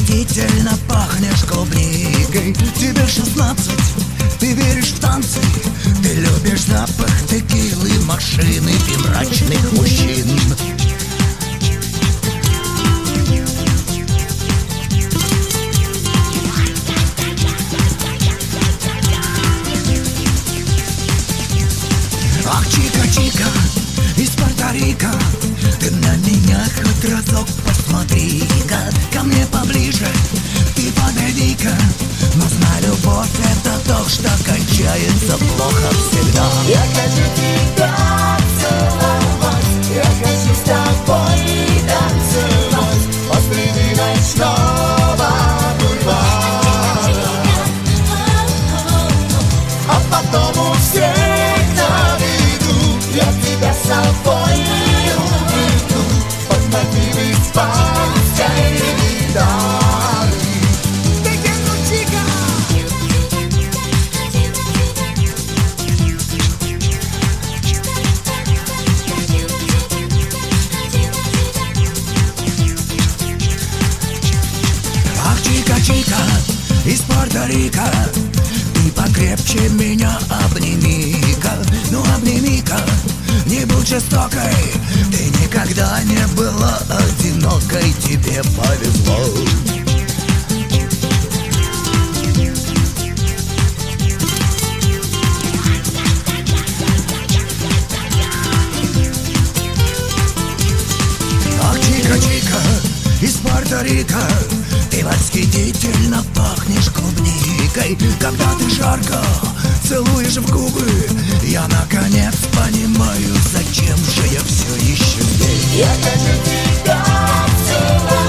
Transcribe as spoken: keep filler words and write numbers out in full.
восхитительно пахнешь клубникой. Тебе шестнадцать, ты веришь в танцы, ты любишь запах текилы, машины и мрачных мужчин. Ах, чика-чика из Порто-Рико, ты на меня хоть разок посмотри-ка, ко мне поближе, ты подойди-ка. Нужна любовь, это то, что кончается плохо всегда. Я хочу тебя целовать, я хочу с тобой танцевать посреди ночного бульвара, а потом у всех на виду я тебя с собой уведу под мотивы испанской гитары. Ах, чика-чика из Порто-Рико, ты покрепче меня обними-ка. Ну обними-ка, не будь жестокой, ты никогда не была одинокой, тебе повезло. Ах, чика-чика из Порто-Рико, ты восхитительно пахнешь клубникой. Когда ты жарко целуешь в губы, я наконец понимаю, зачем же я все еще здесь. Я хочу тебя целовать.